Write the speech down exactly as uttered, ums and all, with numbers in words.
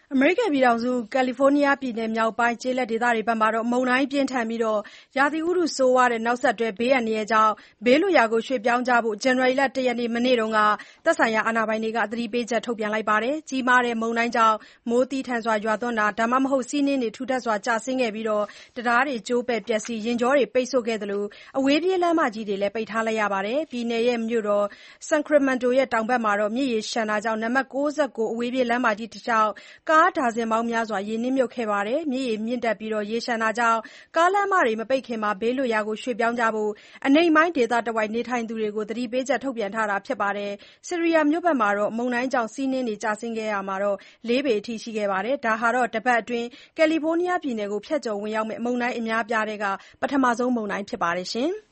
အမေရိကန်ပြည်ထောင်စု ကယ်လီဖိုးနီးယားပြည်နယ်မြောက်ပိုင်း ကျေးလက်ဒေသတွေဘက်မှာ မုန်တိုင်းပြင်းထန်ပြီး ရာသီဥတုဆိုးရွားတဲ့ နောက်ဆက်တွဲ ဘေးအန္တရာယ်ကြောင့် ဘေးလွတ်ရာ ရွှေ့ပြောင်းကြဖို့ ဇန်နဝါရီလ ၁ ရက်နေ့ မနေ့က သက်ဆိုင်ရာ အာဏာပိုင်တွေက သတိပေးချက် ထုတ်ပြန်လိုက်ပါတယ်။ ကြီးမားတဲ့ မုန်တိုင်းကြောင့် မိုးသည်းထန်စွာ ရွာသွန်းတာ၊ ဒါမှမဟုတ် ဆီးနှင်းတွေ ထူထပ်စွာ ကျဆင်းခဲ့ပြီး တံတားတွေ ကျိုးပဲ့ပျက်စီး၊ ယာဉ်ကြောတွေ ပိတ်ဆို့ခဲ့သလို အဝေးပြေးလမ်းမကြီးတွေလည်း ပိတ်ထားလိုက်ရပါတယ်။ ပြည်နယ်မြို့တော် Sacramento တောင်ဘက်မှာ မြစ်ရေလျှံတာကြောင့် နံပါတ် ၉၉ အဝေးပြေးလမ်းမကြီးတလျှောက် ကားဒါဇင်ပေါင်းများစွာ ရေနစ်မြုပ်ခဲ့ပါတယ်။ မြစ်ရေမြင့်တက်ပြီး ရေလျှံတာကြောင့် ကားလမ်းမတွေ မပိတ်ခင် ဘေးလွတ်ရာ ရွှေ့ပြောင်းကြဖို့ အနိမ့်ပိုင်းဒေသတဝိုက် နေထိုင်သူတွေကို သတိပေးချက် ထုတ်ပြန်ထားပါတယ်။ Sierra မြို့ဘက်မှာတော့ မုန်တိုင်းကြောင့် ဆီးနှင်းတွေ ကျဆင်းခဲ့ရာမှာ လေးပေအထိ ရှိခဲ့ပါတယ်။ ဒါဟာ တပတ်အတွင်း ကယ်လီဖိုးနီးယားပြည်နယ်ကို ဖြတ်ကျော်ဝင်ရောက်မယ့် မုန်တိုင်းအများအပြားထဲက ပထမဆုံး မုန်တိုင်းဖြစ်ပါတယ်။